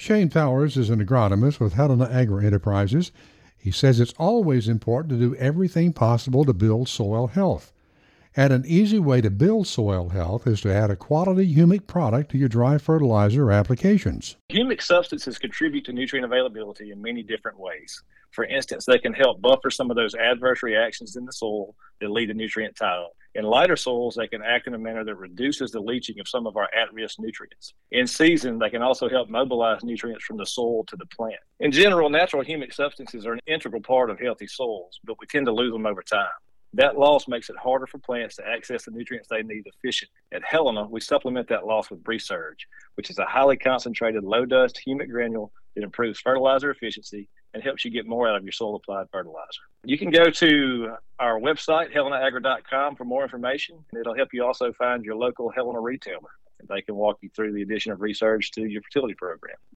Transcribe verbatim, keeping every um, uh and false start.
Shane Powers is an agronomist with Helena Agri Enterprises. He says it's always important to do everything possible to build soil health. And an easy way to build soil health is to add a quality humic product to your dry fertilizer applications. Humic substances contribute to nutrient availability in many different ways. For instance, they can help buffer some of those adverse reactions in the soil that lead to nutrient tie-up. In lighter soils, they can act in a manner that reduces the leaching of some of our at-risk nutrients. In season, they can also help mobilize nutrients from the soil to the plant. In general, natural humic substances are an integral part of healthy soils, but we tend to lose them over time. That loss makes it harder for plants to access the nutrients they need efficiently. At Helena, we supplement that loss with Bresurge, which is a highly concentrated, low-dust humic granule that improves fertilizer efficiency and helps you get more out of your soil-applied fertilizer. You can go to our website, helena agri dot com, for more information, and it'll help you also find your local Helena retailer. They can walk you through the addition of Bresurge to your fertility program.